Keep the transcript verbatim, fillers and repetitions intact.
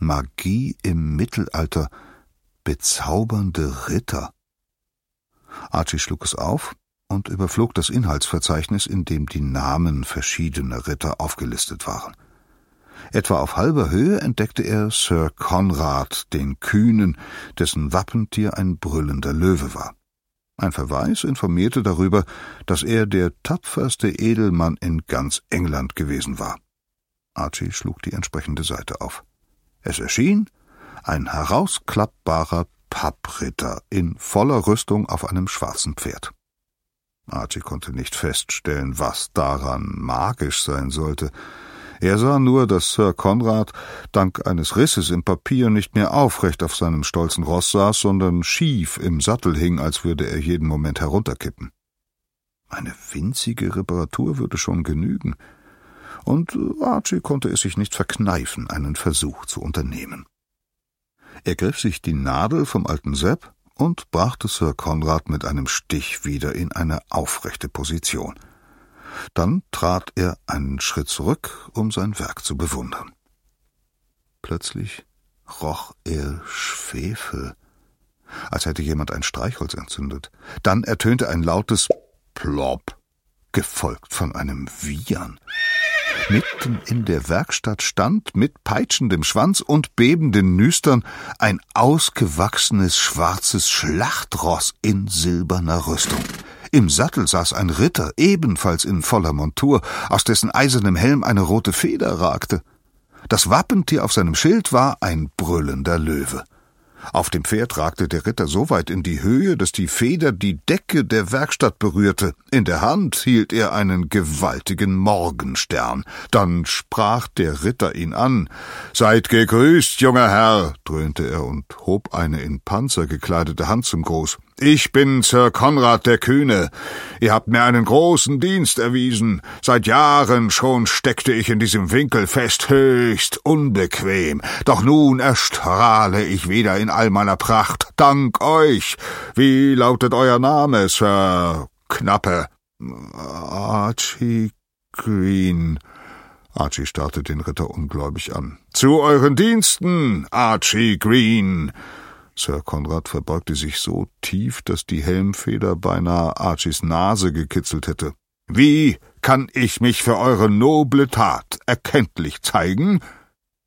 Magie im Mittelalter, bezaubernde Ritter. Archie schlug es auf und überflog das Inhaltsverzeichnis, in dem die Namen verschiedener Ritter aufgelistet waren. Etwa auf halber Höhe entdeckte er Sir Konrad, den Kühnen, dessen Wappentier ein brüllender Löwe war. Ein Verweis informierte darüber, dass er der tapferste Edelmann in ganz England gewesen war. Archie schlug die entsprechende Seite auf. Es erschien ein herausklappbarer Pappritter in voller Rüstung auf einem schwarzen Pferd. Archie konnte nicht feststellen, was daran magisch sein sollte. Er sah nur, dass Sir Konrad dank eines Risses im Papier nicht mehr aufrecht auf seinem stolzen Ross saß, sondern schief im Sattel hing, als würde er jeden Moment herunterkippen. Eine winzige Reparatur würde schon genügen, und Archie konnte es sich nicht verkneifen, einen Versuch zu unternehmen. Er griff sich die Nadel vom alten Sepp und brachte Sir Konrad mit einem Stich wieder in eine aufrechte Position. Dann trat er einen Schritt zurück, um sein Werk zu bewundern. Plötzlich roch er Schwefel, als hätte jemand ein Streichholz entzündet. Dann ertönte ein lautes Plopp, gefolgt von einem Wiehern. Mitten in der Werkstatt stand, mit peitschendem Schwanz und bebenden Nüstern, ein ausgewachsenes schwarzes Schlachtross in silberner Rüstung. Im Sattel saß ein Ritter, ebenfalls in voller Montur, aus dessen eisernem Helm eine rote Feder ragte. Das Wappentier auf seinem Schild war ein brüllender Löwe. Auf dem Pferd ragte der Ritter so weit in die Höhe, dass die Feder die Decke der Werkstatt berührte. In der Hand hielt er einen gewaltigen Morgenstern. Dann sprach der Ritter ihn an. »Seid gegrüßt, junger Herr«, dröhnte er und hob eine in Panzer gekleidete Hand zum Gruß. »Ich bin Sir Konrad der Kühne. Ihr habt mir einen großen Dienst erwiesen. Seit Jahren schon steckte ich in diesem Winkel fest, höchst unbequem. Doch nun erstrahle ich wieder in all meiner Pracht. Dank euch. Wie lautet euer Name, Sir Knappe?« »Archie Green«, Archie starrte den Ritter ungläubig an. »Zu euren Diensten, Archie Green!« Sir Konrad verbeugte sich so tief, dass die Helmfeder beinahe Archies Nase gekitzelt hätte. »Wie kann ich mich für eure noble Tat erkenntlich zeigen?«